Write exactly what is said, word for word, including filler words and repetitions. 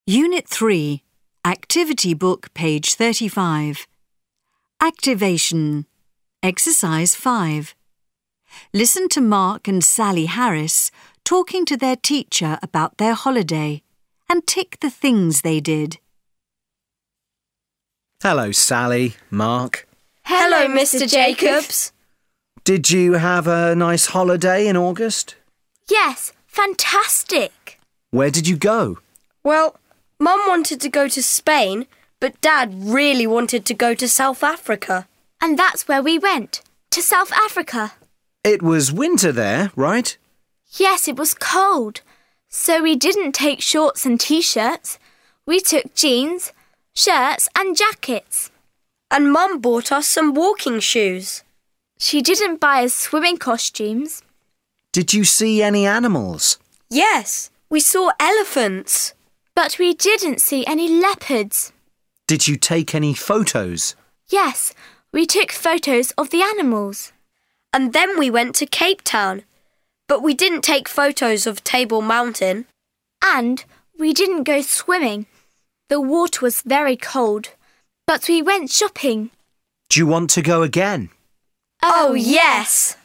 Unit three, Activity Book, page thirty-five. Activation. Exercise five. Listen to Mark and Sally Harris talking to their teacher about their holiday and tick the things they did. Hello, Sally, Mark. Hello, Mister Jacobs. Did you have a nice holiday in August? Yes, fantastic. Where did you go? Well, Mum wanted to go to Spain, but Dad really wanted to go to South Africa. And that's where we went, to South Africa. It was winter there, right? Yes, it was cold. So we didn't take shorts and t-shirts. We took jeans, shirts and jackets. And Mum bought us some walking shoes. She didn't buy us swimming costumes. Did you see any animals? Yes, we saw elephants. But we didn't see any leopards. Did you take any photos? Yes, we took photos of the animals. And then we went to Cape Town. But we didn't take photos of Table Mountain. And we didn't go swimming. The water was very cold. But we went shopping. Do you want to go again? Oh, yes!